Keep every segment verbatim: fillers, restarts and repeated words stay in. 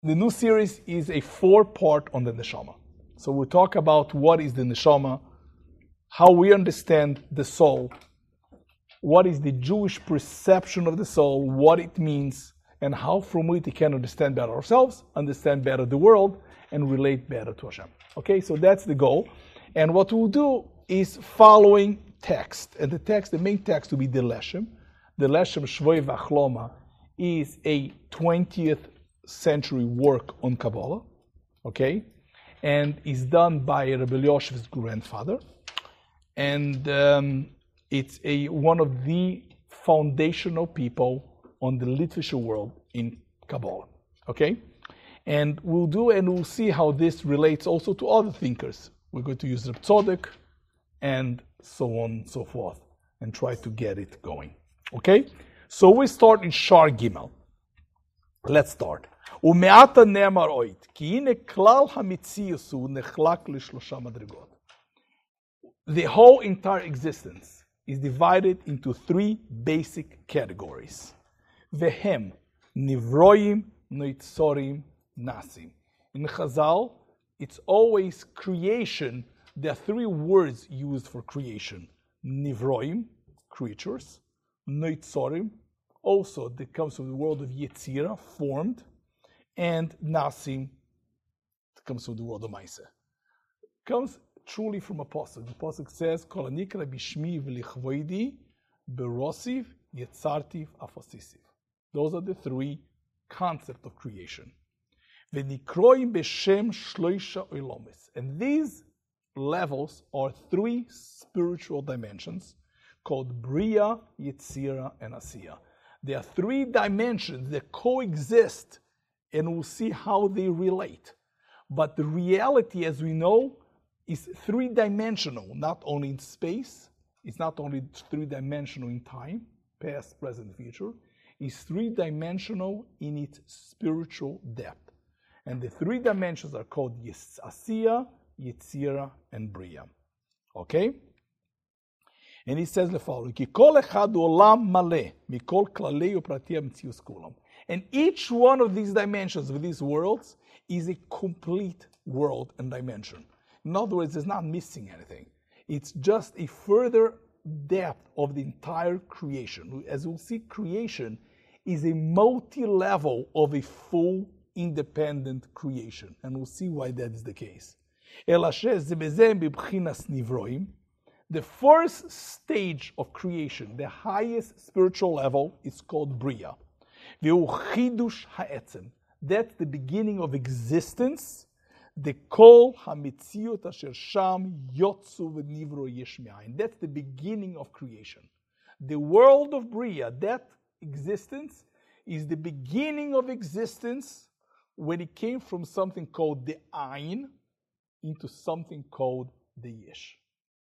The new series is a four-part on the neshama. So we'll talk about what is the neshama, how we understand the soul, what is the Jewish perception of the soul, what it means, and how from it we can understand better ourselves, understand better the world, and relate better to Hashem. Okay, so that's the goal. And what we'll do is following text. And the text, the main text will be the Leshem. The Leshem Shvoi Vachloma is a twentieth century work on Kabbalah, okay? And is done by Rabbi Yoshev's grandfather. And um, it's a one of the foundational people on the literature world in Kabbalah, okay? And we'll do, and we'll see how this relates also to other thinkers. We're going to use Reb Tzodek and so on and so forth and try to get it going, okay? So we start in Shar Gimel. Let's start. ומעתה נאמר עוד, כי הנה כלל המציאות הוא נחלק לשלושה מדרגות. The whole entire existence is divided into three basic categories. והם נברואים, נויצורים, nasim. In Chazal, it's always creation. There are three words used for creation. Nivroim, creatures. Noitzorim, also that comes from the world of Yetzira, formed. And Nasim, that comes from the world of Maisa. Comes truly from a pasuk. The pasuk says, Kol hanikra bishmi v'lichvoidi berosiv yetzartiv afosisiv. Those are the three concepts of creation. V'nikroim b'shem shloisha oilomis. And these levels are three spiritual dimensions called Bria, Yetzira, and Asiya. There are three dimensions that coexist, and we'll see how they relate. But the reality, as we know, is three-dimensional, not only in space, it's not only three-dimensional in time, past, present, future, it's three-dimensional in its spiritual depth. And the three dimensions are called Asiya, Yetzira, and Bria. Okay? And he says the following, Ki kol echad olam maleh, mikol klalei uprati hamtzius kulam. And each one of these dimensions, of these worlds, is a complete world and dimension. In other words, it's not missing anything. It's just a further depth of the entire creation. As we'll see, creation is a multi-level of a full independent creation. And we'll see why that is the case. The first stage of creation, the highest spiritual level, is called Bria. That's the beginning of existence. The kol hamitziot asher sham yotzu v'nivro yesh me'ayin. That's the beginning of creation. The world of Bria, that existence, is the beginning of existence when it came from something called the Ayin into something called the Yesh.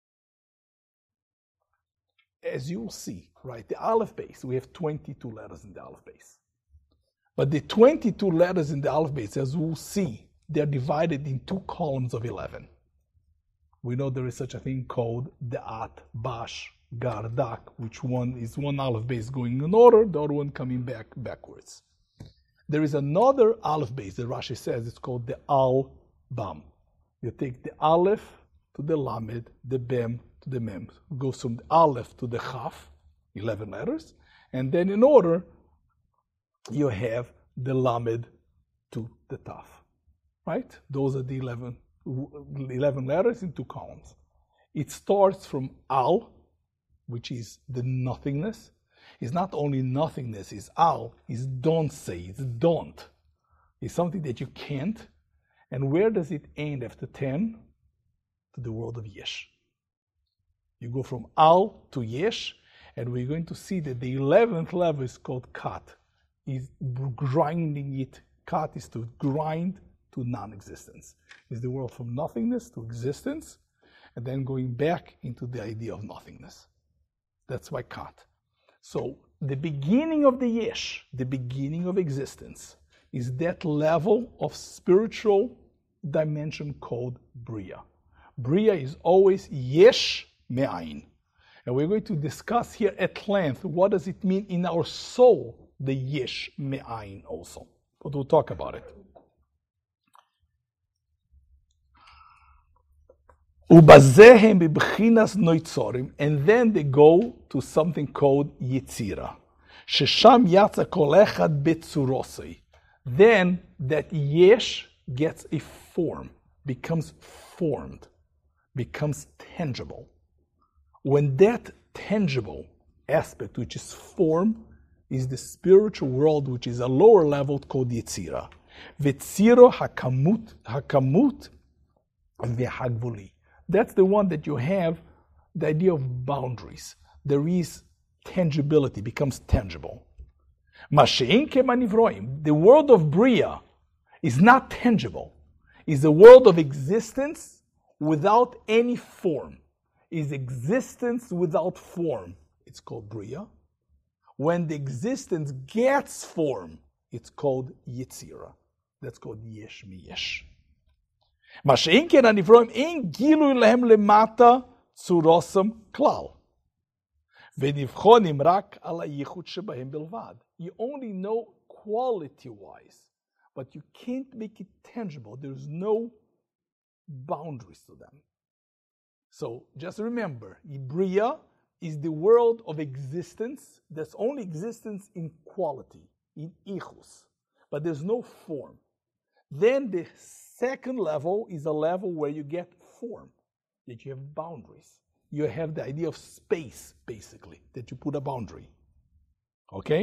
As you'll see, right, the Aleph base, we have twenty-two letters in the Aleph base. But the twenty-two letters in the Aleph base, as we'll see, they're divided in two columns of eleven. We know there is such a thing called the At, Bash, Gar, Dak, which one is one Aleph base going in order, the other one coming back backwards. There is another Aleph base that Rashi says, it's called the Al, Bam. You take the Aleph to the Lamed, the Bem to the Mem. It goes from the Aleph to the Chaf, eleven letters, and then in order, you have the Lamed to the Taf. Right? Those are the eleven, eleven letters in two columns. It starts from Al, which is the nothingness. It's not only nothingness, it's Al, it's don't say, it's don't. It's something that you can't. And where does it end after ten? To the world of Yesh. You go from Al to Yesh, and we're going to see that the eleventh level is called Kat. Is grinding it. Kat is to grind to non-existence. Is the world from nothingness to existence, and then going back into the idea of nothingness. That's why Kat. So the beginning of the Yesh, the beginning of existence, is that level of spiritual dimension called Bria. Bria is always Yesh Me'ayin. And we're going to discuss here at length what does it mean in our soul, the Yesh Me'ayin also. But we'll talk about it. Ubazehem bibchinas noitzorim, and then they go to something called Yetzira. Shesham yatsa kol echad betzurosei. Then that yesh gets a form, becomes formed, becomes tangible. When that tangible aspect, which is form, is the spiritual world, which is a lower level called Yetzira. Vetziro hakamut, hakamut vehagvuli. That's the one that you have the idea of boundaries. There is tangibility, becomes tangible. Mashein kemanivroim. The world of Bria is not tangible. It's a world of existence without any form. Is existence without form. It's called Bria. When the existence gets form, it's called Yetzira. That's called Yesh Miyesh. Mashein ken הנברואים אין גילוי להם למטה צורוסם כלל. ונבחונים רק על הייחוד שבהם בלבד. You only know quality-wise, but you can't make it tangible. There's no boundaries to them. So just remember, Bria is the world of existence. There's only existence in quality, in ichus, but there's no form. Then the second level is a level where you get form, that you have boundaries. You have the idea of space, basically, that you put a boundary. Okay?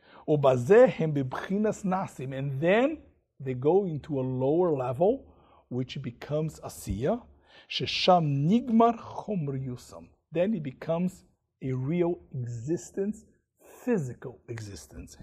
And then they go into a lower level, which becomes Asiya. Shesham nigmar chomriyusam. Then it becomes a real existence, physical existence.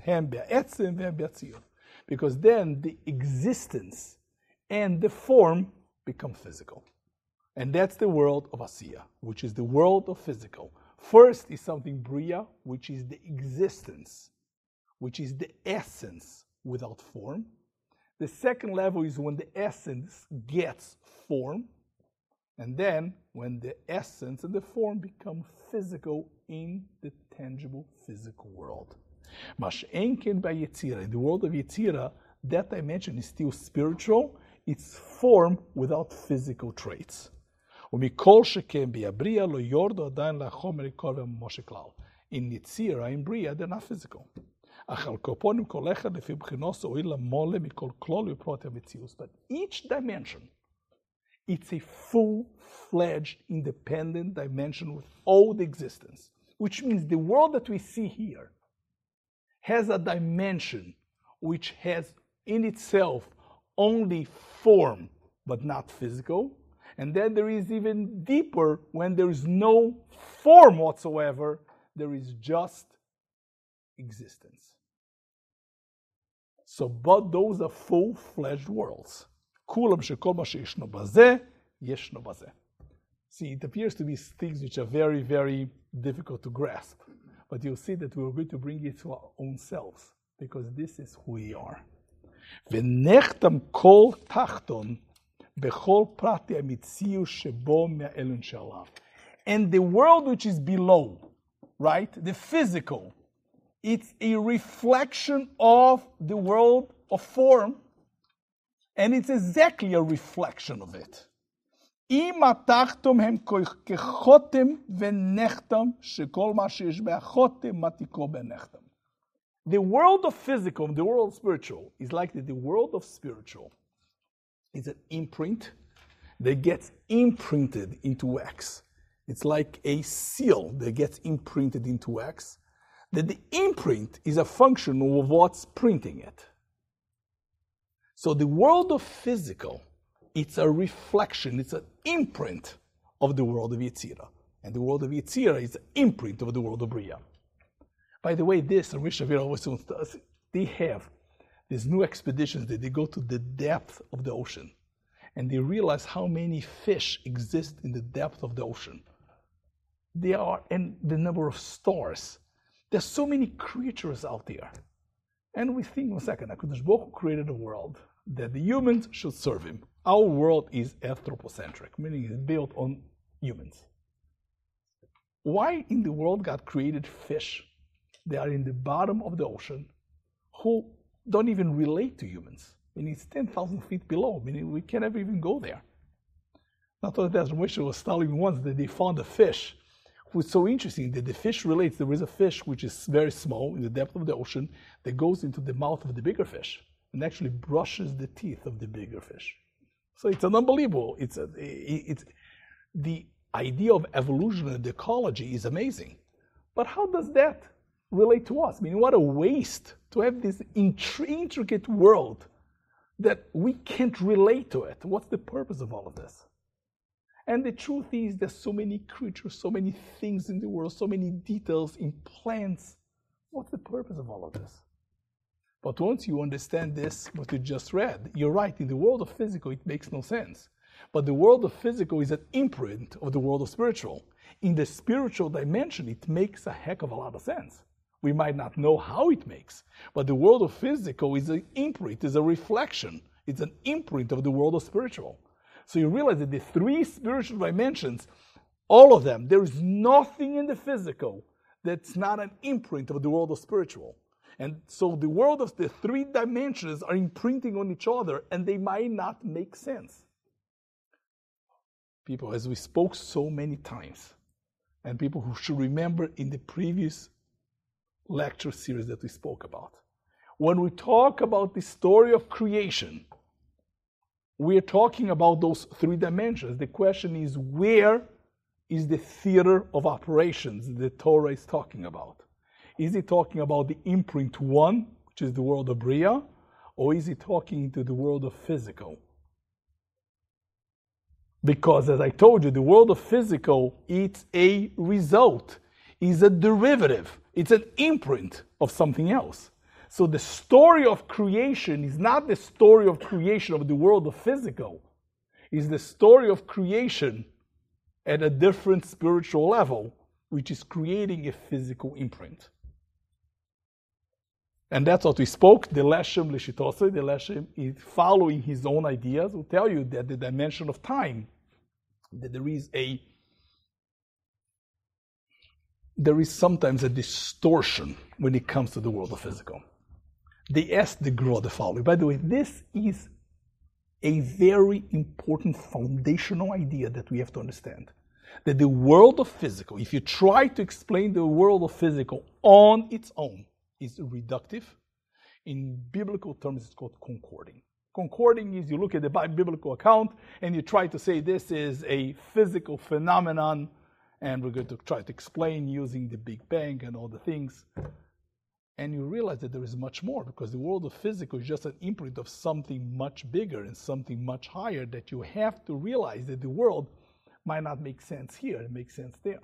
Because then the existence and the form become physical. And that's the world of Asiya, which is the world of physical. First is something Bria, which is the existence, which is the essence without form. The second level is when the essence gets form. And then when the essence and the form become physical in the tangible physical world. Mash'enken by Yetzira. In the world of Yetzira, that dimension is still spiritual. It's form without physical traits. ומכל שכן ביבריאה לא יורדו עדיין לחומר יקור וממשה כלל. In Yetzira, in Bria, they're not physical. אך על קופונים כל אחד לפי בחינוס הועיל למולה מכל כלול ופרוטי המציאות. But each dimension, it's a full-fledged, independent dimension with all the existence. Which means the world that we see here has a dimension which has in itself only form, but not physical. And then there is even deeper, when there is no form whatsoever, there is just existence. So, but those are full-fledged worlds. Kulam shekol ma sheyishno bazeh, yeshno bazeh. See, it appears to be things which are very, very difficult to grasp. But you'll see that we're going to bring it to our own selves, because this is who we are. V'nechtam kol tachton bechol prati amitziu shebo me'elon shalav. And the world which is below, right, the physical, it's a reflection of the world of form, and it's exactly a reflection of it. אם התחתום הם כחותם ונחתם, שכל מה שיש בהחותם מתיקו בנחתם. The world of physical, the world of spiritual, is like the, the world of spiritual. It's an imprint that gets imprinted into wax. It's like a seal that gets imprinted into wax. That the imprint is a function of what's printing it. So the world of physical, it's a reflection, it's an imprint of the world of Yetzira. And the world of Yetzira is an imprint of the world of Bria. By the way, this, and Rish Shavir always tells us, they have these new expeditions that they go to the depth of the ocean. And they realize how many fish exist in the depth of the ocean. There are, and the number of stars. There's so many creatures out there. And we think, one second, HaKadosh Baruch Hu created a world that the humans should serve him. Our world is anthropocentric, meaning it's built on humans. Why in the world God created fish that are in the bottom of the ocean who don't even relate to humans? I mean, it's ten thousand feet below. I mean, we can't ever even go there. Not only that, Moshe was telling me once that they found a fish. It was so interesting that the fish relates, there is a fish which is very small in the depth of the ocean that goes into the mouth of the bigger fish and actually brushes the teeth of the bigger fish. So it's an unbelievable, it's, a, it's the idea of evolution and ecology is amazing. But how does that relate to us? I mean, what a waste to have this intricate world that we can't relate to it. What's the purpose of all of this? And the truth is there's so many creatures, so many things in the world, so many details in plants. What's the purpose of all of this? But once you understand this, what you just read, you're right, in the world of physical, it makes no sense. But the world of physical is an imprint of the world of spiritual. In the spiritual dimension, it makes a heck of a lot of sense. We might not know how it makes, but the world of physical is an imprint, is a reflection. It's an imprint of the world of spiritual. So you realize that the three spiritual dimensions, all of them, there is nothing in the physical that's not an imprint of the world of spiritual. And so the world of the three dimensions are imprinting on each other, and they might not make sense. People, as we spoke so many times, and people who should remember in the previous lecture series that we spoke about, when we talk about the story of creation, we are talking about those three dimensions. The question is, where is the theater of operations the Torah is talking about? Is it talking about the imprint one, which is the world of Bria, or is it talking into the world of physical? Because as I told you, the world of physical, it's a result, is a derivative, it's an imprint of something else. So the story of creation is not the story of creation of the world of physical. It's the story of creation at a different spiritual level, which is creating a physical imprint. And that's what we spoke. The Leshem Leshitose, the Leshem is following his own ideas, will tell you that the dimension of time, that there is a there is sometimes a distortion when it comes to the world of physical. They asked the Gra the following. By the way, this is a very important foundational idea that we have to understand. That the world of physical, if you try to explain the world of physical on its own, is reductive. In biblical terms, it's called concording. Concording is you look at the biblical account and you try to say this is a physical phenomenon, and we're going to try to explain using the Big Bang and all the things. And you realize that there is much more, because the world of physical is just an imprint of something much bigger and something much higher, that you have to realize that the world might not make sense here, it makes sense there.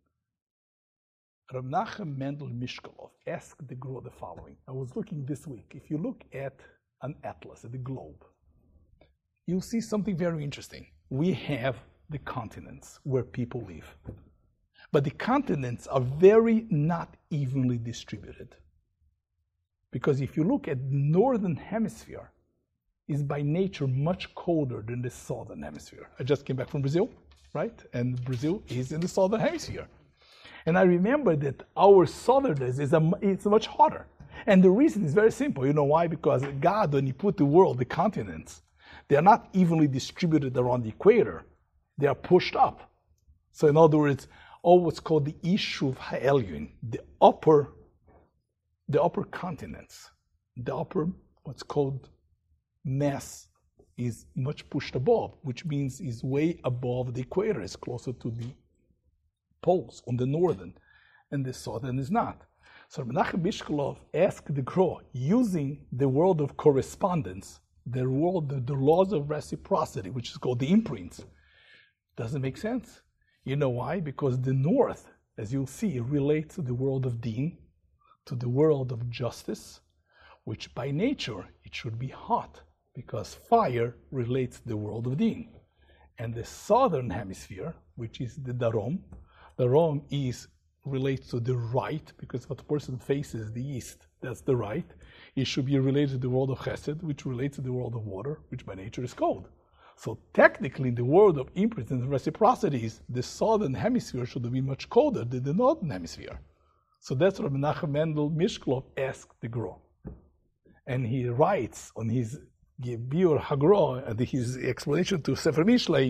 Reb Nachum Mendel Mishkolov asked the Gra the following. I was looking this week. If you look at an atlas, at the globe, you'll see something very interesting. We have the continents where people live. But the continents are very not evenly distributed. Because if you look at the northern hemisphere, is by nature much colder than the southern hemisphere. I just came back from Brazil, right? And Brazil is in the southern hemisphere. And I remember that our southerners is a, it's much hotter. And the reason is very simple. You know why? Because God, when he put the world, the continents, they are not evenly distributed around the equator. They are pushed up. So in other words, all what's called the Ishuv Ha'elyon, the upper, the upper continents, the upper, what's called mass, is much pushed above, which means is way above the equator. It's closer to the poles on the northern, and the southern is not. So Menachem Mishkolov asked the Gra, using the world of correspondence, the world, the, the laws of reciprocity, which is called the imprints, doesn't make sense. You know why? Because the north, as you'll see, relates to the world of Din, to the world of justice, which by nature it should be hot, because fire relates to the world of Din. And the southern hemisphere, which is the Darom, Darom is relates to the right, because what a person faces the east, that's the right. It should be related to the world of Chesed, which relates to the world of water, which by nature is cold. So technically, in the world of imprints and reciprocities, the southern hemisphere should have been much colder than the northern hemisphere. So that's what Menachem Mendel Mishkolov asked the Gra. And he writes on his Biur HaGra, and his explanation to Sefer Mishlei,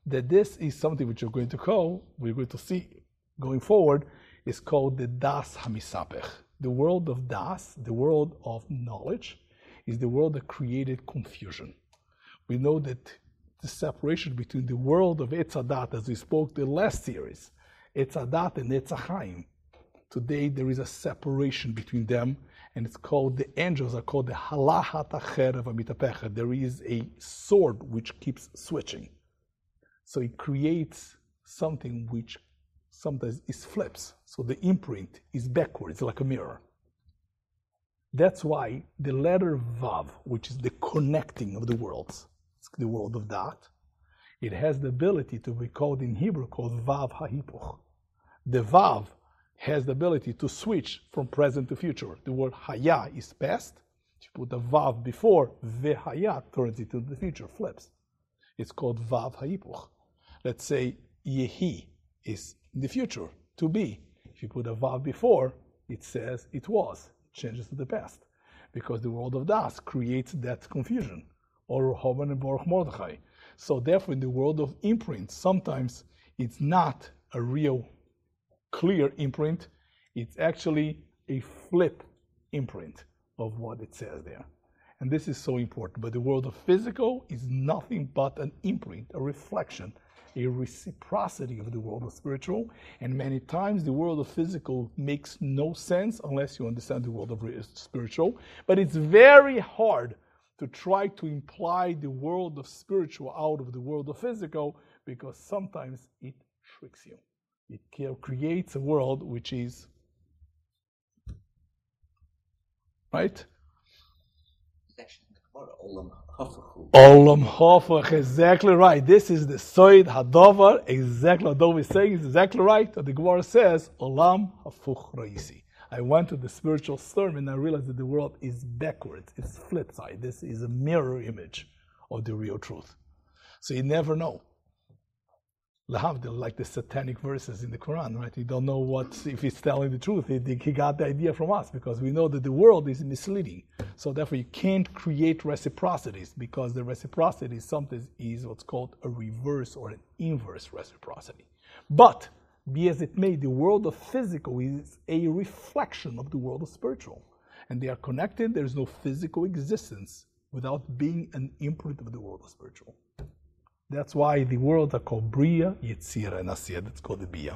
that this is something which you're going to call, we're going to see going forward, is called the Das HaMisapech. The world of Das, the world of knowledge, is the world that created confusion. We know that the separation between the world of Etz Hadat, as we spoke the last series, Etz Hadat and Etz Chaim. Today there is a separation between them, and it's called, the angels are called the Halahat HaCherev HaMitapecha. There is a sword which keeps switching. So it creates something which sometimes is flips. So the imprint is backwards, like a mirror. That's why the letter Vav, which is the connecting of the worlds, it's the world of that, it has the ability to be called in Hebrew called Vav HaHipuch. The Vav has the ability to switch from present to future. The word Haya is past. If you put a Vav before, Vehaya turns it into the future, flips. It's called Vav HaHipuch. Let's say Yehi is in the future, to be. If you put a Vav before, it says it was. It changes to the past. Because the world of Das creates that confusion. Or Hoban and Baruch Mordechai. So therefore, in the world of imprint, sometimes it's not a real clear imprint. It's actually a flip imprint of what it says there. And this is so important. But the world of physical is nothing but an imprint, a reflection, a reciprocity of the world of spiritual. And many times the world of physical makes no sense unless you understand the world of spiritual. But it's very hard to try to imply the world of spiritual out of the world of physical, because sometimes it tricks you. It creates a world which is, right? Olam Hafach, exactly right. This is the Soid Hadovar, exactly what Dov is saying is exactly right. The Gemara says, Olam Hafuch Raisi. I went to the spiritual storm and I realized that the world is backwards. It's flip side. This is a mirror image of the real truth. So you never know. Lahavdil, like the satanic verses in the Quran, right? You don't know what, if he's telling the truth. He, he got the idea from us, because we know that the world is misleading. So therefore you can't create reciprocities, because the reciprocity sometimes is what's called a reverse or an inverse reciprocity. But, be as it may, the world of physical is a reflection of the world of spiritual. And they are connected. There is no physical existence without being an imprint of the world of spiritual. That's why the worlds are called Bria, Yetzira, and Asiyah. That's called the Bia.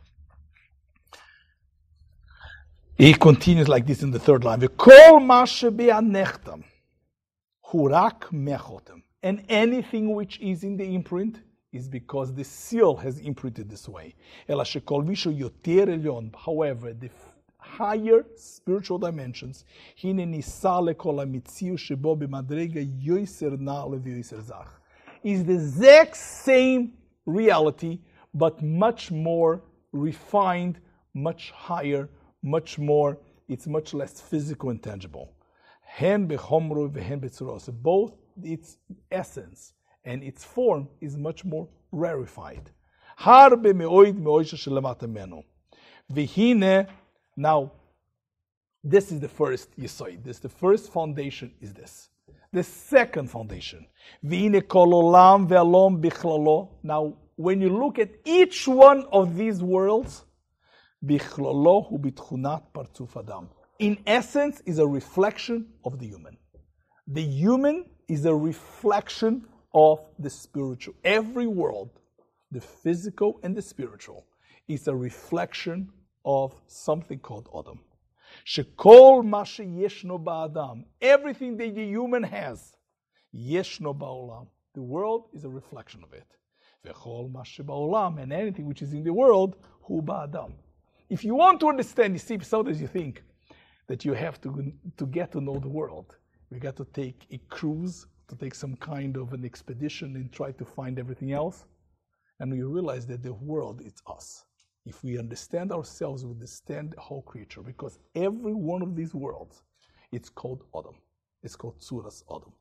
He continues like this in the third line. V'kol ma shebe'anechtam hurak mechotem. And anything which is in the imprint is because the seal has imprinted this way. Ela shekol mishu yoter elyon. However, the higher spiritual dimensions, hine nisa lekol hamitziu shebo b'madrega yoser na'ale v'yoser zach, is the exact same reality, but much more refined, much higher, much more, it's much less physical and tangible. Hen bechomru v'hen betzuros. Both its essence and its form is much more rarefied. Harbe me'oid me'oisha shelemata menu. V'hine, now, this is the first yisoid. This, the first foundation is this. The second foundation, V'ine kol olam ve'alom bichlalo. Now, when you look at each one of these worlds, bichlalo hu bitchunat partzuf adam. In essence, is a reflection of the human. The human is a reflection of the spiritual. Every world, the physical and the spiritual, is a reflection of something called Adam. Shekol ma sheyeshno ba'adam. Everything that the human has, yeshno ba'olam. The world is a reflection of it. V'chol ma sheba'olam, and anything which is in the world, hu ba'adam. If you want to understand, you see, sometimes you think that you have to to get to know the world. You got to take a cruise, to take some kind of an expedition and try to find everything else. And we realize that the world is us. If we understand ourselves, we understand the whole creature, because every one of these worlds, it's called Adam. It's called Tzuras Adam.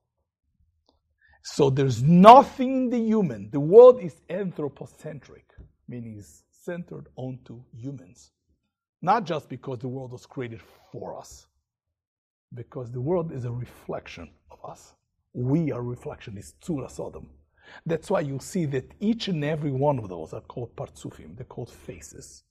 So there's nothing in the human. The world is anthropocentric, meaning it's centered onto humans. Not just because the world was created for us, because the world is a reflection of us. We are a reflection, it's Tzuras Adam. That's why you'll see that each and every one of those are called partsufim. They're called faces.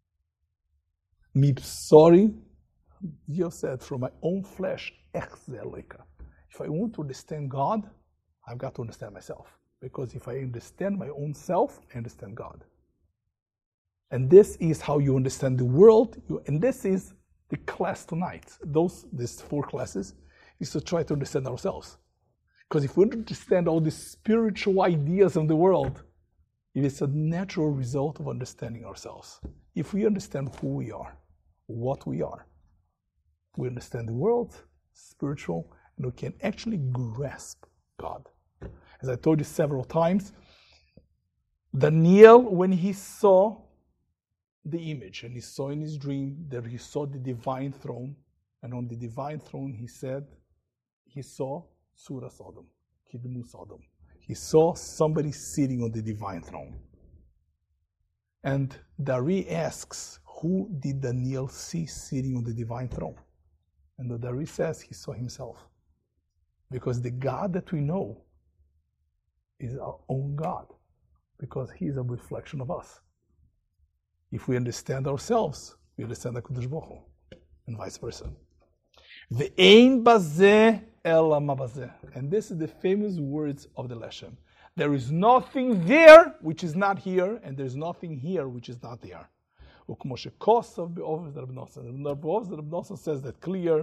Mipsori, you said, from my own flesh, if I want to understand God, I've got to understand myself. Because if I understand my own self, I understand God. And this is how you understand the world. You, and this is the class tonight. Those, these four classes, is to try to understand ourselves. Because if we understand all the spiritual ideas of the world, it is a natural result of understanding ourselves. If we understand who we are, what we are, we understand the world, spiritual, and we can actually grasp God. As I told you several times, Daniel, when he saw the image, and he saw in his dream that he saw the divine throne, and on the divine throne he said, he saw Surah Sodom, Kidmu Sodom. He saw somebody sitting on the divine throne. And Dari asks, who did Daniel see sitting on the divine throne? And the Dari says he saw himself. Because the God that we know is our own God. Because he is a reflection of us. If we understand ourselves, we understand HaKadosh Baruch Hu, and vice versa. Ve'ein bazeh ela ma bazeh. And this is the famous words of the Leshem. There is nothing there which is not here, and there is nothing here which is not there. Ukmo shekosav be'oves Reb Nosson. Reb Nosson says that clear.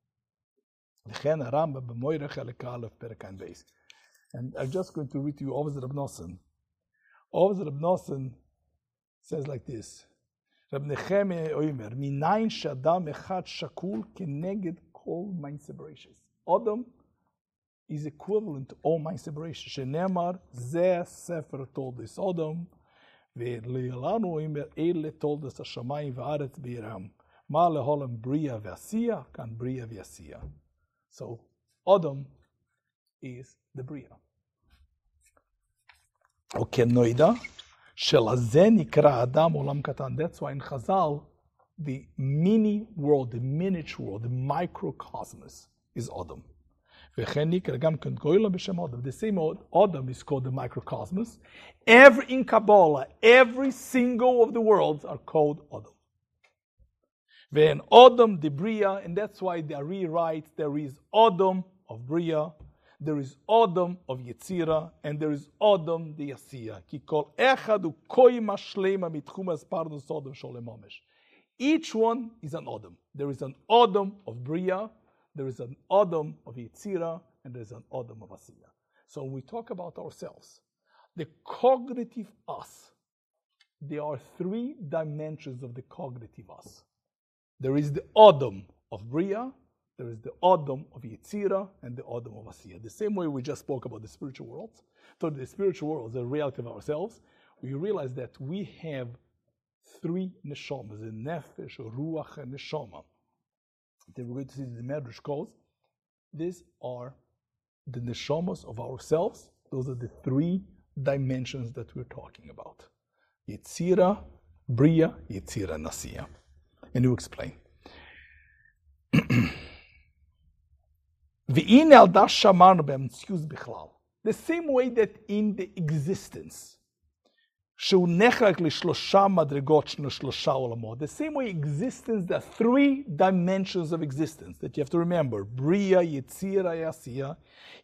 And I'm just going to read to you Oves Reb Nosson. Oves Reb Nosson says like this. Reb Nechemia Oimer, minayin shadam echad shakul keneged kol ma'aseh bereishis. Adam is equivalent to all ma'aseh bereishis. Shenemar zeh sefer told us Adam, ve'leilanu Oimer ele told us hashamayim va'aretz beiram. Ma leholam bria ve'asiya kan bria ve'asiya. So Adam is the bria. Okay, noida. That's why in Chazal, the mini world, the miniature world, the microcosmos is Adam. The same Adam is called the microcosmos. Every in Kabbalah, every single of the worlds are called Adam. When Adam the Bria, and that's why the Ari writes there is Adam of Bria, there is Adam of Yetzira, and there is Adam the Yasiya. Ki kol echad u koima shlema mitchum asparnus Adam sholem omesh. Each one is an Adam. There is an Adam of Bria, there is an Adam of Yetzira, and there is an Adam of Asiya. So when we talk about ourselves, the cognitive us, there are three dimensions of the cognitive us. There is the Adam of Bria, there is the Adam of Yetzira, and the Adam of Asiya. The same way we just spoke about the spiritual world. So the spiritual world, the reality of ourselves, we realize that we have three neshamas, the nefesh, ruach, and neshama. Then we're going to see the Medrash calls. These are the neshamas of ourselves. Those are the three dimensions that we're talking about. Yetzira, Bria, Yetzira, and Asiya. And you explain. The same way that in the existence, the same way existence, there are three dimensions of existence that you have to remember. Bria, Yetzira, Asiya.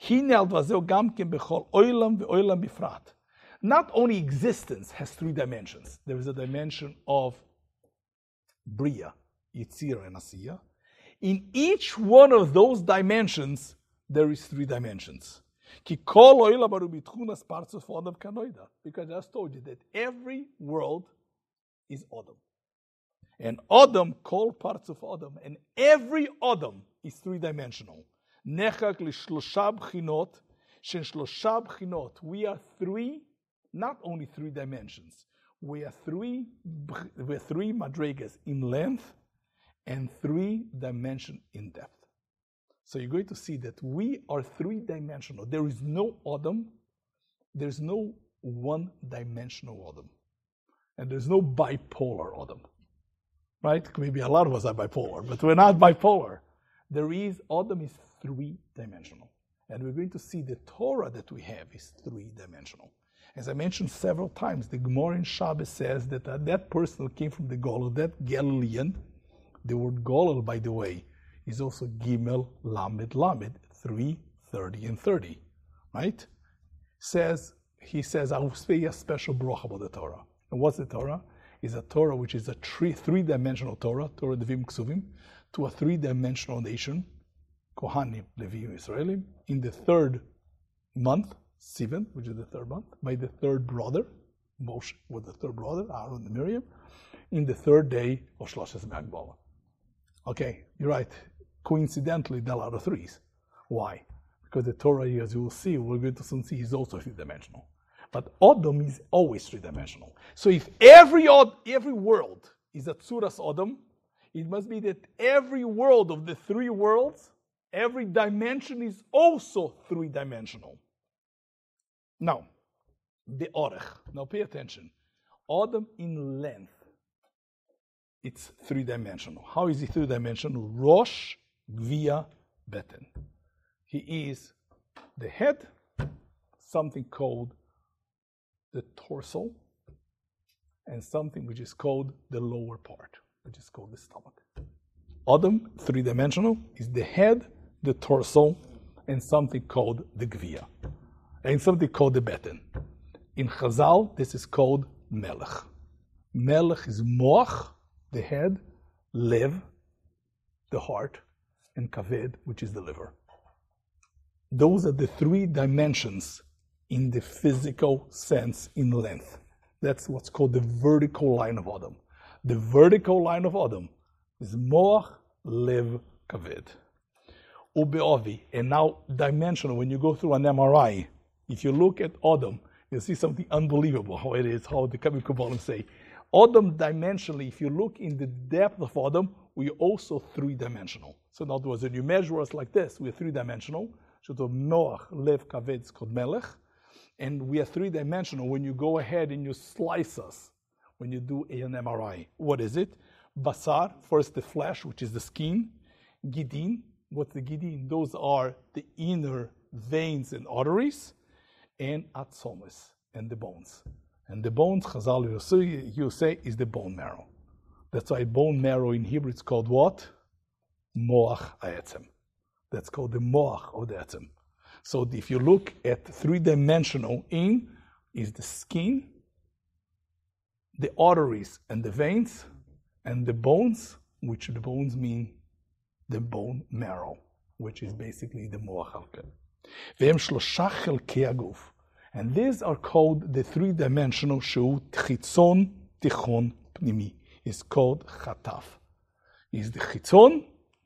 Not only existence has three dimensions. There is a dimension of Bria, Yetzira, and Asiya. In each one of those dimensions, there is three dimensions. Because I just told you that every world is Adam. And Adam, called parts of Adam, and every Adam is three-dimensional. We are three, not only three dimensions. We are three, we are three madregas in length, and three dimension in depth. So you're going to see that we are three-dimensional. There is no Adam, there's no one-dimensional Adam. And there's no bipolar Adam. Right? Maybe a lot of us are bipolar, but we're not bipolar. There is, Adam is three-dimensional. And we're going to see the Torah that we have is three-dimensional. As I mentioned several times, the Gemara in Shabbos says that uh, that person who came from the Golel, that Galilean, the word Golel, by the way, is also Gimel, Lamed, Lamed, three, thirty, and thirty, right? Says, he says, I will say a special bracha about the Torah. And what's the Torah? It's a Torah which is a three, three-dimensional Torah, Torah Devim Ksuvim, to a three-dimensional nation, Kohanim, Levim, Israelim, in the third month, Sivan, which is the third month, by the third brother, Moshe, with the third brother, Aaron and Miriam, in the third day of Shloshes Me'agbalah. Okay, you're right. Coincidentally, there are a lot of threes. Why? Because the Torah, as you will see, we're going to soon see, is also three-dimensional. But Odom is always three-dimensional. So if every every world is a Tzuras Odom, it must be that every world of the three worlds, every dimension is also three-dimensional. Now, the Orech. Now pay attention. Odom in length, it's three-dimensional. How is he three-dimensional? Rosh, Gvia, Beten. He is the head, something called the torso, and something which is called the lower part, which is called the stomach. Odom, three-dimensional, is the head, the torso, and something called the Gvia, and something called the Beten. In Chazal, this is called Melech. Melech is Moach, the head, Lev, the heart, and Kaved, which is the liver. Those are the three dimensions in the physical sense in length. That's what's called the vertical line of Odom. The vertical line of Odom is Moach, Lev, Kaved. Ubeovi, and now dimensional, when you go through an M R I, if you look at Odom, you'll see something unbelievable, how it is, how the Kabbalah say. Odom dimensionally, if you look in the depth of Odom, we're also three-dimensional. So in other words, when you measure us like this, we're three-dimensional. So to Noach, Lev, Kaved is called Melech. And we are three-dimensional when you go ahead and you slice us, when you do an M R I. What is it? Basar, first the flesh, which is the skin. Gidin, what's the Gidin? Those are the inner veins and arteries. And Atzomis, and the bones. And the bones, Chazal, you say, is the bone marrow. That's why bone marrow in Hebrew is called what? Moach ha'etzem. That's called the Moach of the Etzem. So if you look at three-dimensional in, is the skin, the arteries and the veins, and the bones, which the bones mean the bone marrow, which is basically the Moach halka. Ve'em shlosha chelkei haguf. And these are called the three-dimensional shu chitzon, tichon, pnimi. It's called chataf. Is the chitzon,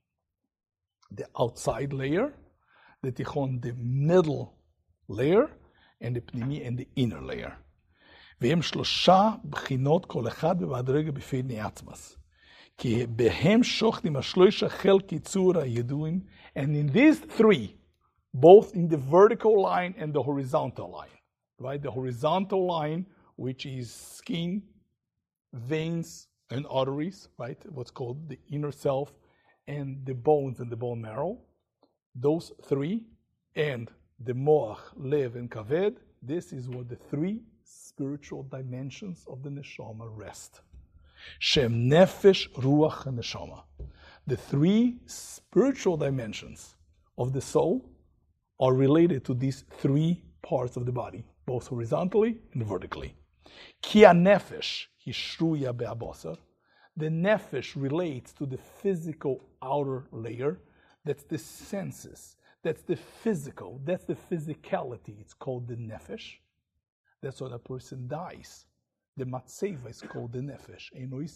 the outside layer, the tichon, the middle layer, and the pnimi, and the inner layer. והם שלושה בחינות כל אחד במדרגה בפני עצמס. כי בהם שוכנים השלושה חלקי צור הידועים, and in these three, both in the vertical line and the horizontal line, right? The horizontal line, which is skin, veins, and arteries, right? What's called the inner self, and the bones and the bone marrow. Those three, and the moach, lev, and kaved, this is what the three spiritual dimensions of the neshama rest. Shem nefesh, ruach, and neshama. The three spiritual dimensions of the soul are related to these three parts of the body, both horizontally and vertically. Ki nefesh hishruya be'abasar. The nefesh relates to the physical outer layer. That's the senses. That's the physical. That's the physicality. It's called the nefesh. That's when a person dies. The matzeva is called the nefesh.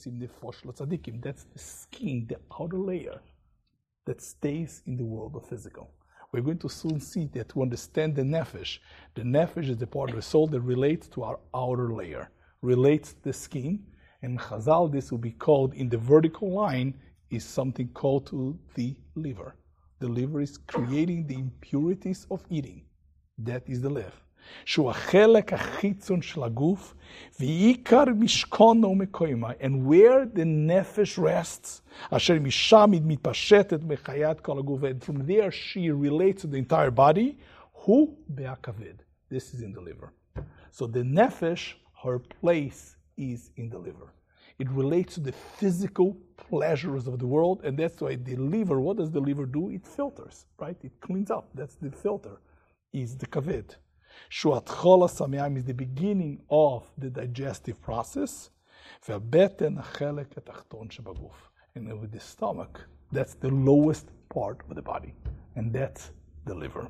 That's the skin, the outer layer that stays in the world of physical. We're going to soon see that to understand the nefesh, the nefesh is the part of the soul that relates to our outer layer, relates to the skin, and Chazal, this will be called, in the vertical line, is something called to the liver. The liver is creating the impurities of eating. That is the lev. שהוא החלק החיצון של הגוף, ועיקר משכונו ומקוימה, and where the nefesh rests, אשר משם היא מתפשטת בחיית כל הגוף, and from there she relates to the entire body, הוא בהכבד. This is in the liver. So the nefesh, her place is in the liver. It relates to the physical pleasures of the world, and that's why the liver, what does the liver do? It filters, right? It cleans up. That's the filter, is the kaved. Shuatchola sameim is the beginning of the digestive process. והבטן החלק התחתון שבגוף. And then with the stomach, that's the lowest part of the body, and that's the liver.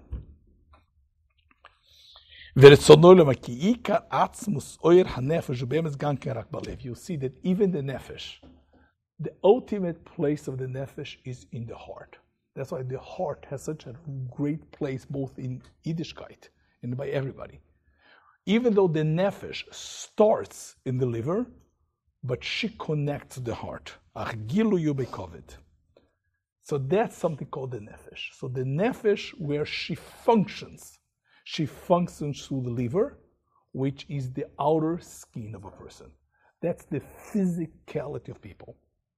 You see that even the nefesh, the ultimate place of the nefesh is in the heart. That's why the heart has such a great place both in Yiddishkeit and by everybody. Even though the nefesh starts in the liver, but she connects the heart. So that's something called the nefesh. So the nefesh, where she functions, she functions through the liver, which is the outer skin of a person. That's the physicality of people.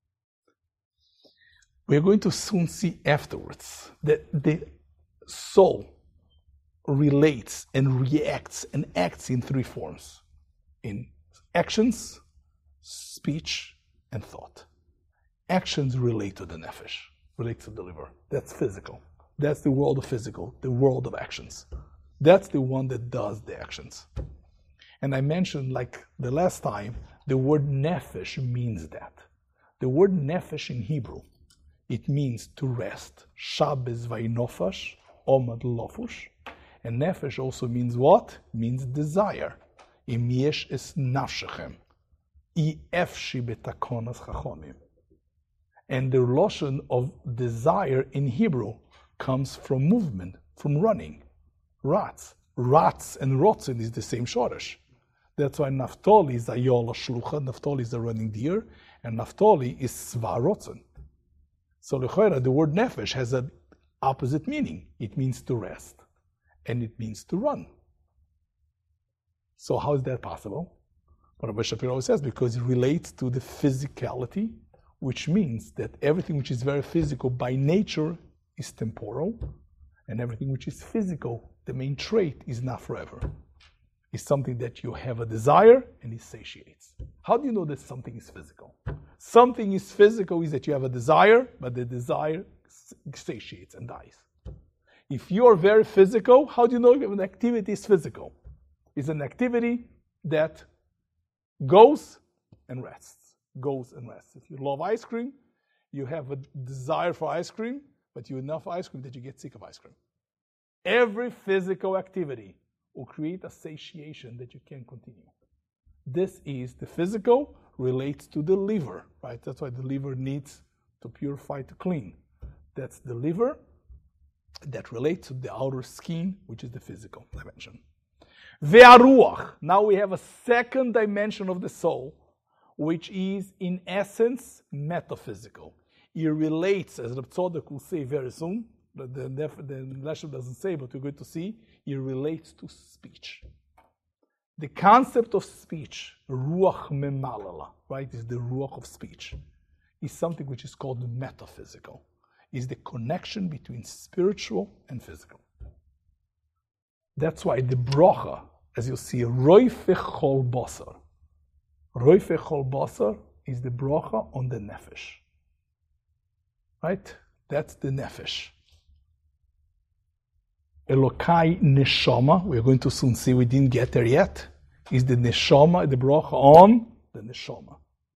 We're going to soon see afterwards that the soul relates and reacts and acts in three forms: in actions, speech, and thought. Actions relate to the nefesh, relate to the liver. That's physical. That's the world of physical, the world of actions. That's the one that does the actions. And I mentioned, like the last time, the word nefesh means that. The word nefesh in Hebrew, it means to rest. Shabbos vainofash, omad lofush. And nefesh also means what? Means desire. Im yesh es nafshechem. I efshi betakonas chachomim. And the lotion of desire in Hebrew comes from movement, from running. Rats. Rats and rotzen is the same shoresh. That's why Naphtali is ayola shlucha, Naphtali is the running deer, and Naphtali is sva rotzen. So l'choira, the word nefesh has an opposite meaning. It means to rest, and it means to run. So how is that possible? But Rabbi Shapiro says because it relates to the physicality, which means that everything which is very physical by nature is temporal, and everything which is physical, the main trait, is not forever. It's something that you have a desire and it satiates. How do you know that something is physical? Something is physical is that you have a desire, but the desire satiates and dies. If you are very physical, how do you know if an activity is physical? It's an activity that goes and rests, goes and rests. If you love ice cream, you have a desire for ice cream, but you have enough ice cream that you get sick of ice cream. Every physical activity will create a satiation that you can't continue. This is the physical relates to the liver, right? That's why the liver needs to purify, to clean. That's the liver that relates to the outer skin, which is the physical dimension. Ve'aruach. Now we have a second dimension of the soul, which is in essence metaphysical. It relates, as Reb Tzodok will say very soon, but the, the, the lesson doesn't say, but we're going to see, it relates to speech. The concept of speech, ruach memalala, right, is the ruach of speech, is something which is called metaphysical. Is the connection between spiritual and physical. That's why the brocha, as you see, roife chol basar. Roife chol basar is the brocha on the nefesh. Right? That's the nefesh. Elokai neshama, we're going to soon see, we didn't get there yet, is the neshama, the brocha on the neshama.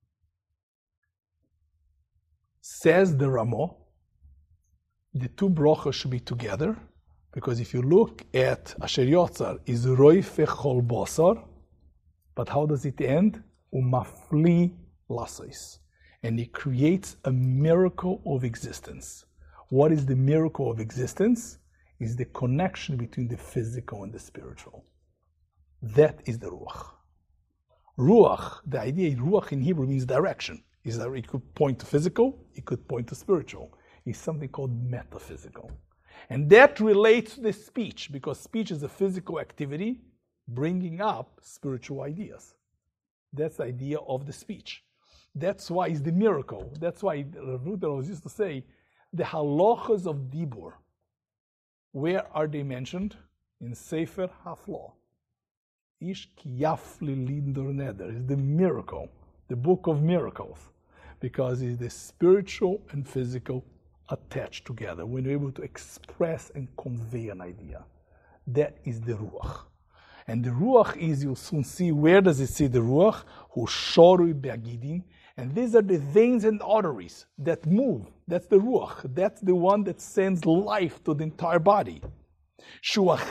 Says the Ramo, the two brochas should be together, because if you look at Asher Yotzar, is roife chol basar, but how does it end? Umafli lasois. And it creates a miracle of existence. What is the miracle of existence? Is the connection between the physical and the spiritual. That is the ruach. Ruach, the idea ruach in Hebrew means direction. Is that it could point to physical, it could point to spiritual. It's something called metaphysical. And that relates to the speech, because speech is a physical activity bringing up spiritual ideas. That's the idea of the speech. That's why it's the miracle. That's why Rav Rudolph used to say, the halachas of Dibur, where are they mentioned? In Sefer Haflah. Ish kiyaf lilindor neder is the miracle, the book of miracles, because it's the spiritual and physical attached together when you're able to express and convey an idea. That is the Ruach. And the Ruach is, you'll soon see, where does it say the Ruach? Hu shorui be'agidim. And these are the veins and arteries that move. That's the Ruach. That's the one that sends life to the entire body. That's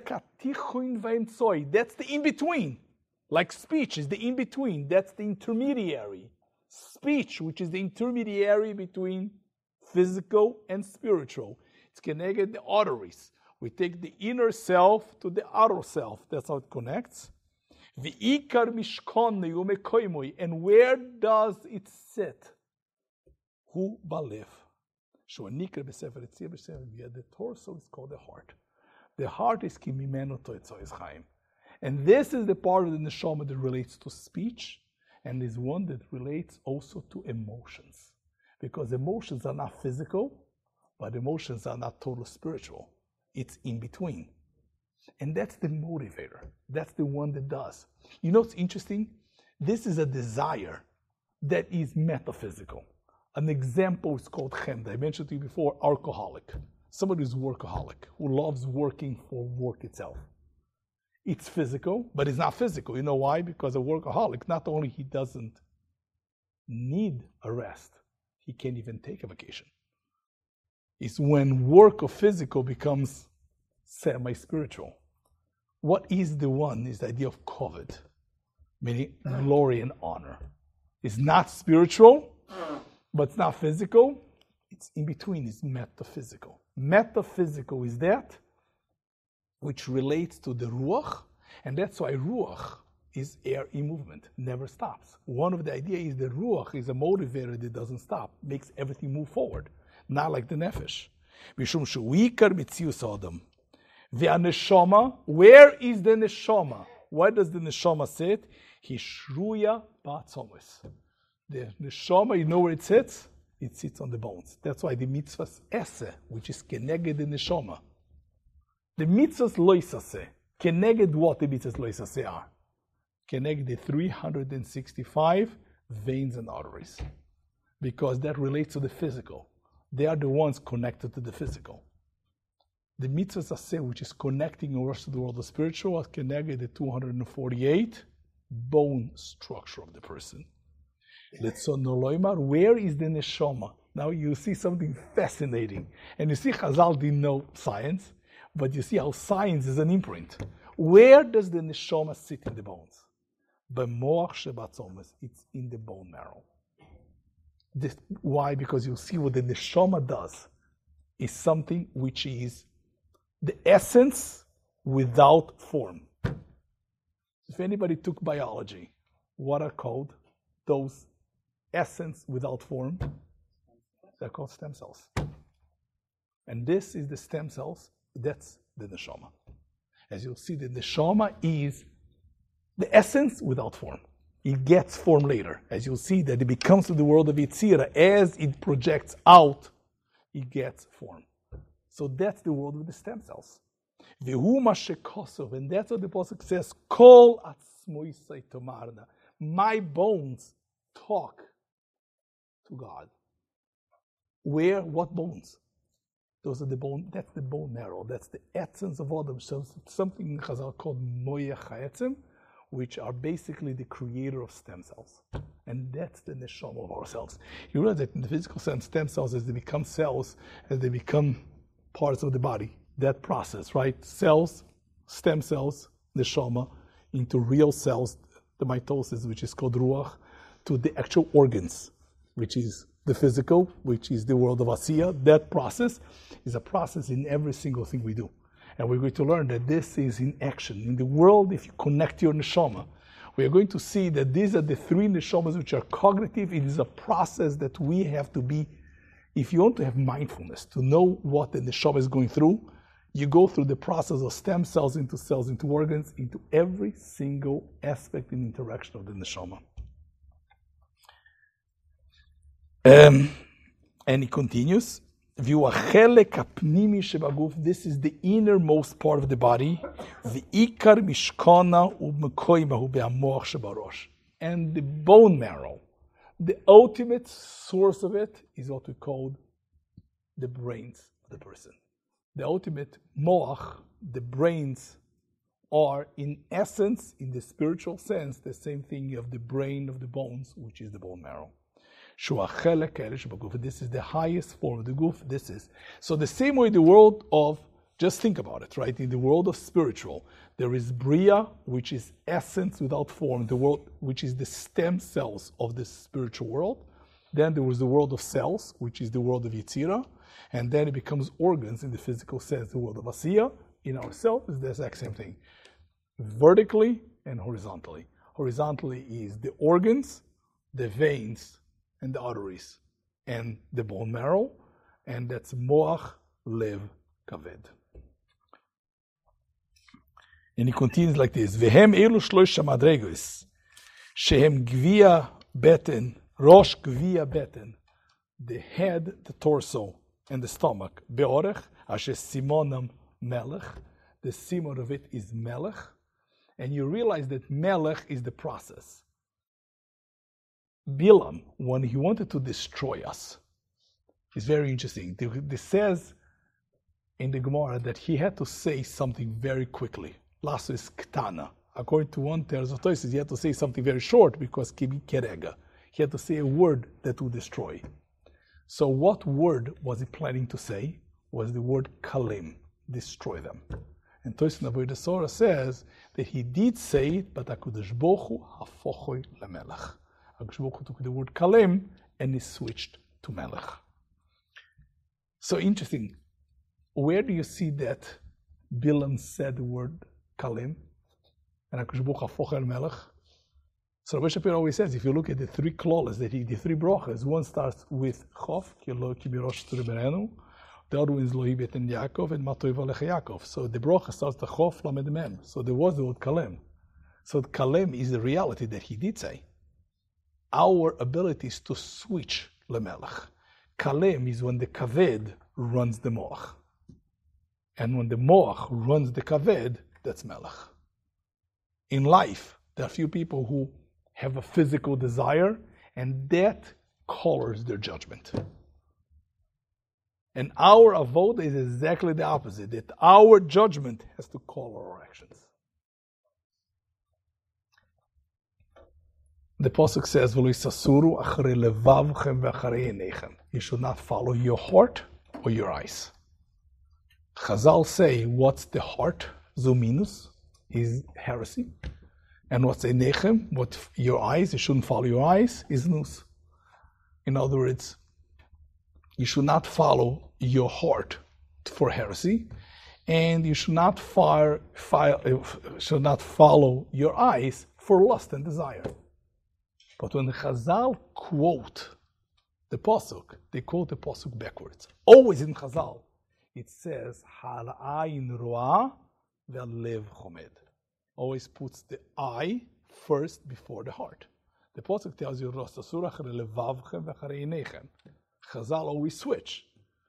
the in-between. Like speech is the in-between. That's the intermediary. Speech, which is the intermediary between physical and spiritual. It's connected the arteries. We take the inner self to the outer self. That's how it connects. And where does it sit? Hu balev. The torso is called the heart. The heart is kimimeno toitzois chaim. And this is the part of the neshama that relates to speech, and is one that relates also to emotions. Because emotions are not physical, but emotions are not total spiritual. It's in between. And that's the motivator. That's the one that does. You know what's interesting? This is a desire that is metaphysical. An example is called chemda. I mentioned to you before, alcoholic. Somebody who's workaholic, who loves working for work itself. It's physical, but it's not physical. You know why? Because a workaholic, not only he doesn't need a rest, he can't even take a vacation. It's when work of physical becomes semi-spiritual. What is the one is the idea of kavod, meaning glory and honor. It's not spiritual, but it's not physical. It's in between, it's metaphysical. Metaphysical is that which relates to the ruach, and that's why ruach is air in movement, never stops. One of the ideas is the ruach is a motivator that doesn't stop, makes everything move forward, not like the nefesh. Mishum shuikar mitzius adam. The neshama, where is the neshama? Why does the neshama sit? Hishruya ba'atzomus. The neshama, you know where it sits? It sits on the bones. That's why the mitzvahs esse, which is keneged the neshama. The mitzvahs loisase, keneged what the mitzvahs loisase are? Keneged the three hundred sixty-five veins and arteries. Because that relates to the physical. They are the ones connected to the physical. The mitzvahs aseh, which is connecting the rest of the world, the spiritual, are keneged the two hundred forty-eight bone structure of the person. Where is the neshama? Now you see something fascinating. And you see Chazal didn't know science, but you see how science is an imprint. Where does the neshama sit in the bones? B'moach shebatzomus. It's in the bone marrow. This, why? Because you see what the neshama does is something which is the essence without form. If anybody took biology, what are called those essence without form? They're called stem cells. And this is the stem cells. That's the neshama. As you'll see, the neshama is the essence without form. It gets form later. As you'll see that it becomes to the world of Yitzira. As it projects out, it gets form. So that's the world of the stem cells. Vehu mashekosov, and that's what the Pasuk says, Kol atzmoisai tomarna. My bones talk to God. Where? What bones? Those are the bone. That's the bone marrow. That's the essence of Adam. So something in Chazal called moyach ha'etzem, which are basically the creator of stem cells. And that's the neshama of our cells. You realize that in the physical sense, stem cells, as they become cells, as they become parts of the body, that process, right? Cells, stem cells, neshama, into real cells, the mitosis, which is called ruach, to the actual organs, which is the physical, which is the world of Asiya. That process is a process in every single thing we do. And we're going to learn that this is in action. In the world, if you connect your neshama, we are going to see that these are the three neshamas which are cognitive. It is a process that we have to be, if you want to have mindfulness, to know what the neshama is going through, You go through the process of stem cells into cells, into organs, into every single aspect and interaction of the neshama. Um, and he continues, this is the innermost part of the body, and the bone marrow. The ultimate source of it is what we call the brains of the person. The ultimate moach, the brains, are in essence, in the spiritual sense, the same thing. You have the brain of the bones, which is the bone marrow. This is the highest form of the goof. This is so the same way the world of, just think about it, right? In the world of spiritual, there is bria, which is essence without form, the world which is the stem cells of the spiritual world. Then there was the world of cells, which is the world of Yetzirah, and then it becomes organs in the physical sense, the world of Asiya. In ourselves is the exact same thing, vertically and horizontally. Horizontally is the organs, the veins, and the arteries, and the bone marrow, and that's moach, lev, kaved. And he continues like this: Vehem elu shloisha madregos, shehem gvia beten, rosh gvia beten, the head, the torso, and the stomach. Beorech, asher simonam melech, the simon of it is melech, and you realize that melech is the process. Bilam, when he wanted to destroy us, is very interesting. This says in the Gemara that he had to say something very quickly. Lasso is ktana. According to one tells of Tosis, he had to say something very short because kibi kerega. He had to say a word that would destroy. So what word was he planning to say? Was the word kalim, destroy them. And Tosis Avodah Zarah says that he did say it, but HaKadosh Baruch Hu hafochoi lemelech. HaKadosh Baruch Hu took the word kalim and he switched to melech. So interesting. Where do you see that Bilam said the word kalim and HaKadosh Baruch Hu hafochoi lemelech? So Rabbi Shapiro always says, if you look at the three klolas, that he, the three brachas, one starts with chof, ki lo ki birosh tzurberenu, the other one is lohi beten Yaakov, and matoi valech Yaakov. So the bracha starts with chof, lamed mem. So there was the word kalem. So kalem is the reality that he did say. Our ability is to switch lemelech. Kalem is when the kaved runs the moach. And when the moach runs the kaved, that's melech. In life, there are few people who have a physical desire, and that colors their judgment. And our avoda is exactly the opposite, that our judgment has to color our actions. The Pasuk says, you should not follow your heart or your eyes. Chazal say, what's the heart? Zuminus is heresy. And what's Einechem, what your eyes, you shouldn't follow your eyes, is nus. In other words, you should not follow your heart for heresy, and you should not fire, fire, should not follow your eyes for lust and desire. But when the Chazal quote the Pasuk, they quote the Pasuk backwards. Always in Chazal, it says, Ha'ayin ro'ah ve'alev chomed. Always puts the eye first before the heart. The Pasuk tells you, Chazal always switch.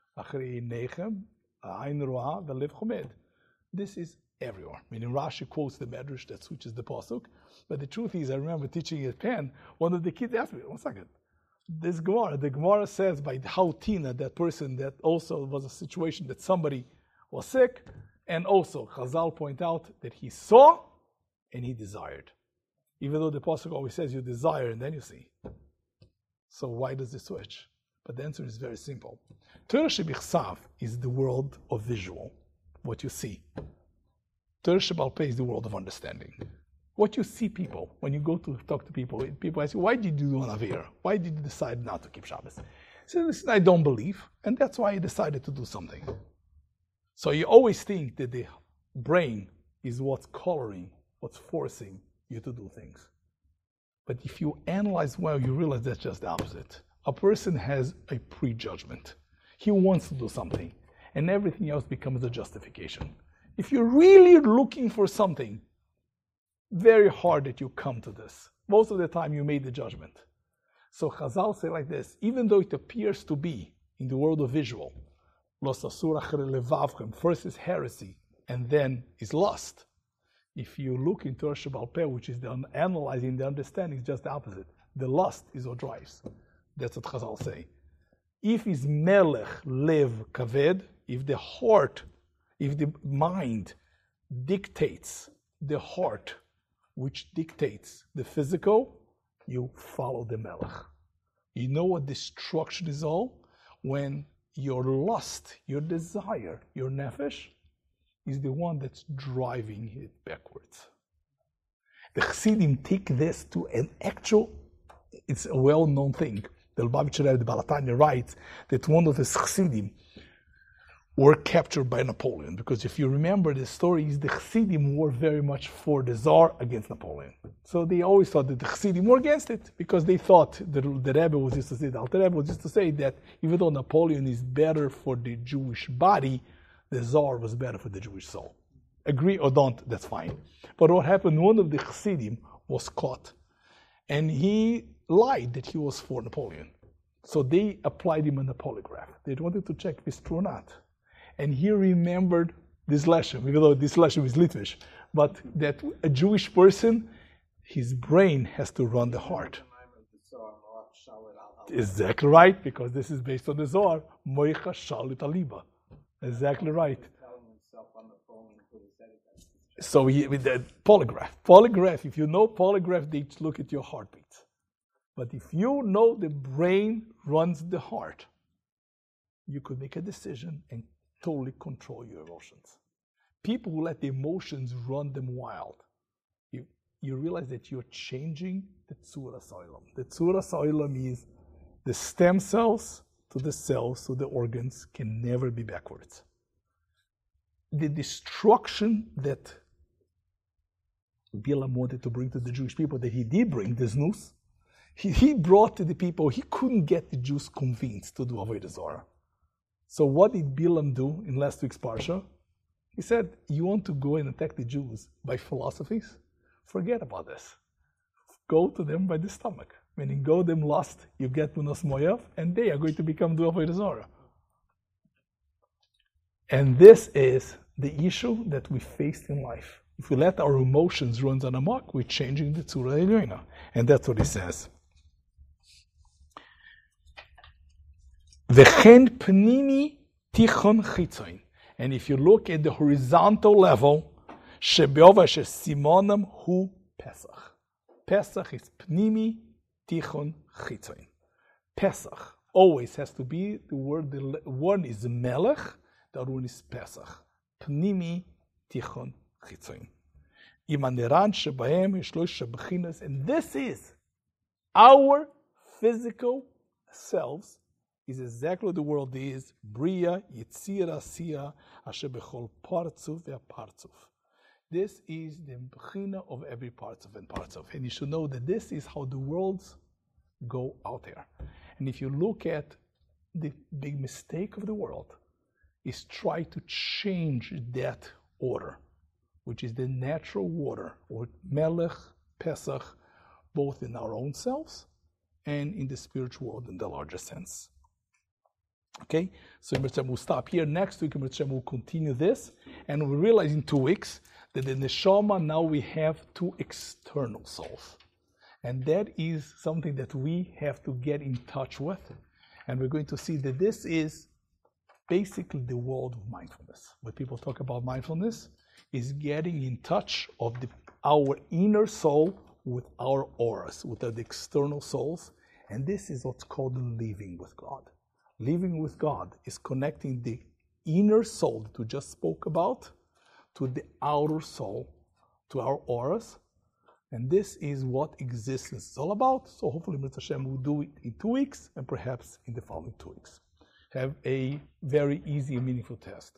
This is everywhere. Meaning Rashi quotes the Medrash that switches the Pasuk. But the truth is, I remember teaching at Penn, one of the kids asked me, one second, this Gemara, the Gemara says by how Tina, that person that also was a situation that somebody was sick, and also Chazal point out that he saw and he desired. Even though the Pasuk always says you desire and then you see. So why does it switch? But the answer is very simple. Torah Shebichsav is the world of visual, what you see. Torah Shebal Peh is the world of understanding. What you see people, when you go to talk to people, people ask you, why did you do an Avera? Why did you decide not to keep Shabbos? So listen, I don't believe, and that's why I decided to do something. So you always think that the brain is what's coloring, what's forcing you to do things. But if you analyze well, you realize that's just the opposite. A person has a prejudgment. He wants to do something. and everything else becomes a justification. If you're really looking for something, very hard that you come to this. Most of the time you made the judgment. So Chazal say like this, even though it appears to be in the world of visual, first is heresy, and then is lust. If you look into Torah Sheba'al Peh, which is the analyzing, the understanding, is just the opposite. The lust is what drives. That's what Chazal say. If is melech lev kaved, if the heart, if the mind dictates the heart, which dictates the physical, you follow the melech. You know what destruction is all? When your lust, your desire, your nefesh, is the one that's driving it backwards. The Chassidim take this to an actual, it's a well-known thing. The Lubavitcher Rebbe, the Baal HaTanya, writes that one of the Chassidim were captured by Napoleon. Because if you remember the stories, the Chassidim were very much for the Tsar against Napoleon. So they always thought that the Chassidim were against it, because they thought, the, the Rebbe was used to say, the Alter Rebbe was used to say that even though Napoleon is better for the Jewish body, the Tsar was better for the Jewish soul. Agree or don't, that's fine. But what happened, one of the Chassidim was caught, and he lied that he was for Napoleon. So they applied him on a polygraph. They wanted to check if it's true or not. And he remembered this lesson, even though this lesson is Litvish, but that a Jewish person, his brain has to run the heart. Exactly right, because this is based on the Zohar. Moicha shalit aliba. Exactly right. So he, with the polygraph, polygraph. If you know polygraph, they look at your heartbeat. But if you know the brain runs the heart, you could make a decision and totally control your emotions. People who let the emotions run them wild. You you realize that you're changing the Tzuras Olam. The Tzuras Olam is the stem cells to the cells to the organs can never be backwards. The destruction that Bilam wanted to bring to the Jewish people, that he did bring, the znus, he, he brought to the people, he couldn't get the Jews convinced to do Avodah Zarah. So what did Bilam do in last week's Parsha? He said, you want to go and attack the Jews by philosophies? Forget about this. Go to them by the stomach. When you go them lust, you get Munas Moav, and they are going to become Du Avodah Zarah. And this is the issue that we faced in life. If we let our emotions run on amok, we're changing the Tzura Elyoina. And that's what he says. V'chen pnimi tichon chitzoin. And if you look at the horizontal level, shebeova shesimonam hu Pesach. Pesach is pnimi tichon chitzoin. Pesach always has to be the word, the one is melech, the other one is Pesach. Pnimi tichon chitzoin. Imaneran shebahem yishlosh shebechinas. And this is our physical selves. Is exactly what the world is. Bria, Yitzira, Asiya, Asher Bechol Partzuf ve'Partzuf. This is the bechina of every partzuf and partzuf. And you should know that this is how the worlds go out there. And if you look at the big mistake of the world, is try to change that order, which is the natural order, or Melech, Pesach, both in our own selves and in the spiritual world in the larger sense. Okay, so we'll stop here. Next week, we'll continue this, and we realize in two weeks that in the Neshama now we have two external souls, and that is something that we have to get in touch with, and we're going to see that this is basically the world of mindfulness. When people talk about mindfulness, is getting in touch of the, our inner soul with our auras, with the external souls, and this is what's called living with God. Living with God is connecting the inner soul that we just spoke about to the outer soul, to our auras. And this is what existence is all about. So hopefully, Mitzvah Hashem will do it in two weeks and perhaps in the following two weeks. Have a very easy and meaningful test.